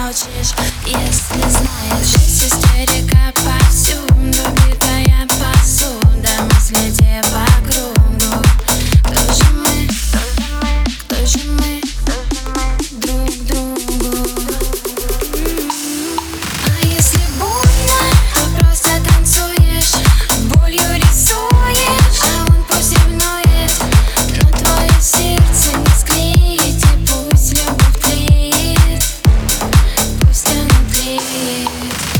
молчишь, если знаешь? Здесь истерика повсюду, битая посуда, мысли те по кругу. Кто же мы? Кто же мы? Друг другу. А если больно, то просто танцуешь, болью рисуешь, а он пусть ревнует, но твое сердце не склеить. И пусть любовь тлеет, пусть она тлеет.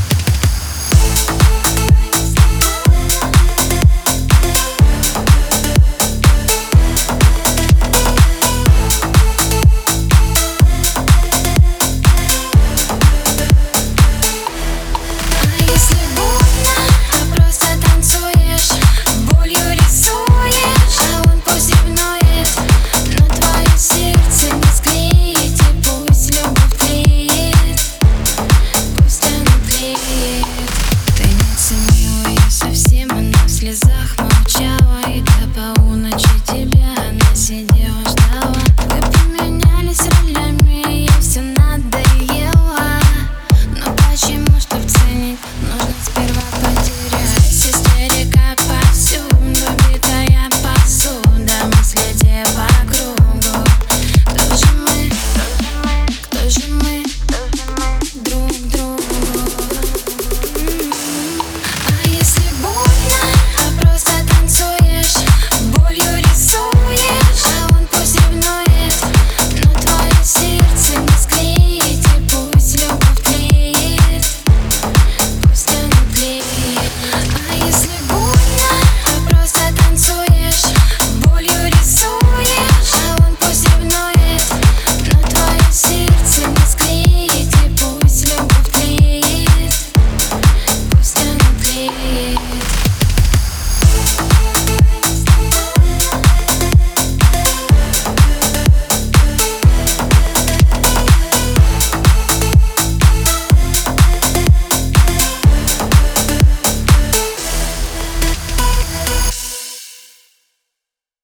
В слезах молчала, и до полуночи тебя она сидела, ждала. Мы поменялись ролями, ей все надоело. Но почему, чтоб ценить, нужно сперва потерять? Здесь истерика повсюду, битая посуда, мысли те по кругу. Кто же мы? Кто же мы? Друг